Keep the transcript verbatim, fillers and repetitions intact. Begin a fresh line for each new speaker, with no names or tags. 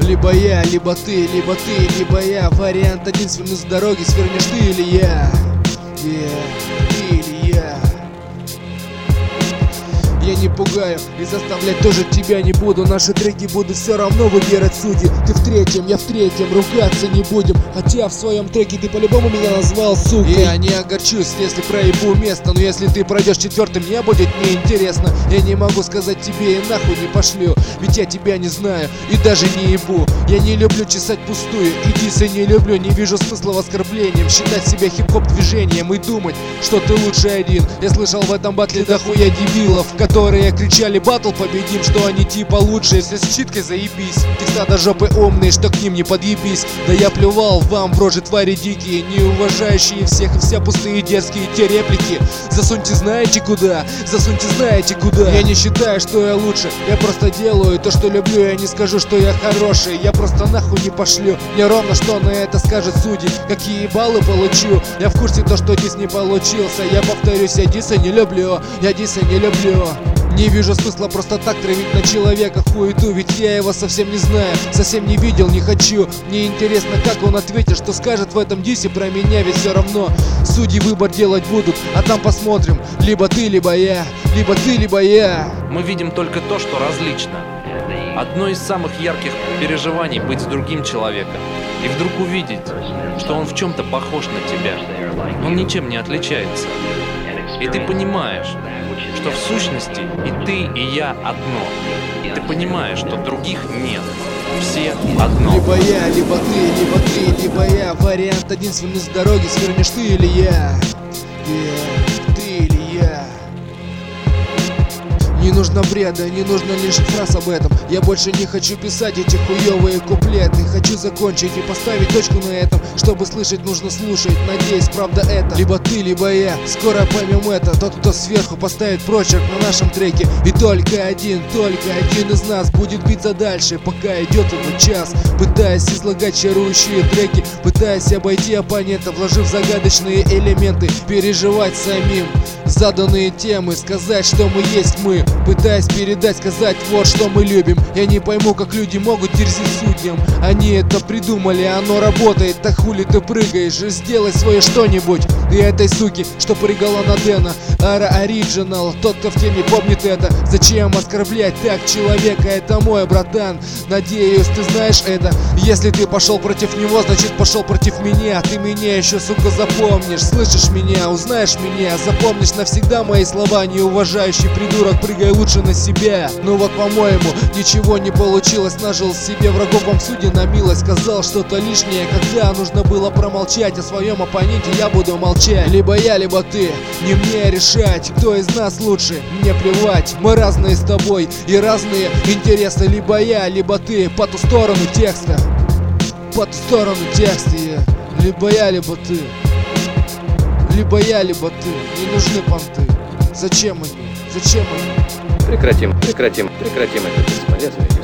Либо я, либо ты, либо ты, либо я. Вариант один, сверну с дороги, свернешь ты или я. Yeah, ты или я. Я не пугаю и заставлять тоже тебя не буду. Наши треки будут все равно выбирать судьи. Ты в третьем, я в третьем, ругаться не будем. Хотя в своем треке ты по-любому меня назвал сукой. Я не огорчусь, если проебу место. Но если ты пройдешь четвертым, мне будет неинтересно. Я не могу сказать тебе и нахуй не пошлю, ведь я тебя не знаю и даже не ебу. Я не люблю чесать пустую, и дисы не люблю. Не вижу смысла в оскорблением, считать себя хип-хоп движением и думать, что ты лучше один. Я слышал в этом батле дохуя дебилов, которые кричали: батл победим, что они типа лучше. Если с читкой заебись, текста до жопы умные, что к ним не подъебись. Да я плювал вам в рожи, твари дикие, не уважающие всех и вся пустые дерзкие те реплики. Засуньте знаете куда, засуньте знаете куда. Я не считаю, что я лучше, я просто делаю то, что люблю. Я не скажу, что я хороший, я просто нахуй не пошлю. Мне ровно что на это скажет судьи, какие баллы получу. Я в курсе то, что дис не получился. Я повторюсь, я диса не люблю, я диса не люблю. Не вижу смысла просто так травить на человека хуету, ведь я его совсем не знаю, совсем не видел, не хочу. Мне интересно, как он ответит, что скажет в этом дисе про меня, ведь все равно судьи выбор делать будут, а там посмотрим. Либо ты, либо я, либо ты, либо я.
Мы видим только то, что различно. Одно из самых ярких переживаний — быть с другим человеком и вдруг увидеть, что он в чем-то похож на тебя. Он ничем не отличается. И ты понимаешь, что в сущности и ты, и я одно. Ты понимаешь, что других нет. Все одно.
Либо я, либо ты, либо ты, либо я. Вариант один, сверну с дороги, свернешь ты или я. Yeah, ты или я. Не нужно бреда, не нужно лишних фраз об этом. Я больше не хочу писать эти хуёвые куплеты. Хочу закончить и поставить точку на этом. Чтобы слышать, нужно слушать, надеюсь, правда это. Либо ты, либо я, скоро поймем это. Тот, кто сверху поставит прочерк на нашем треке. И только один, только один из нас будет биться дальше, пока идет его час. Пытаясь излагать чарующие треки, пытаясь обойти оппонента, вложив загадочные элементы, переживать самим заданные темы, сказать, что мы есть мы. Пытаясь передать, сказать вот что мы любим. Я не пойму, как люди могут дерзить судьям. Они это придумали, оно работает. Так хули ты прыгаешь, сделай свое что-нибудь. И этой суки, что прыгала на Дэна, Ара Ориджинал, тот, кто в теме, помнит это. Зачем оскорблять так человека, это мой братан. Надеюсь, ты знаешь это. Если ты пошел против него, значит пошел против меня. Ты меня еще, сука, запомнишь. Слышишь меня, узнаешь меня, запомнишь навсегда мои слова. Неуважающий придурок, прыгай лучше на себя. Ну вот, по-моему, ничего не получилось. Нажил себе врагов вам в суде на милость. Сказал что-то лишнее, когда нужно было промолчать. О своем оппоненте я буду молчать. Либо я, либо ты, не мне решать, кто из нас лучше. Мне плевать, мы разные с тобой и разные интересы. Либо я, либо ты, по ту сторону текста. По ту сторону текста. Либо я, либо ты. Либо я, либо ты. Не нужны понты. Зачем они? Зачем они?
Прекратим, прекратим, прекратим это бесполезное.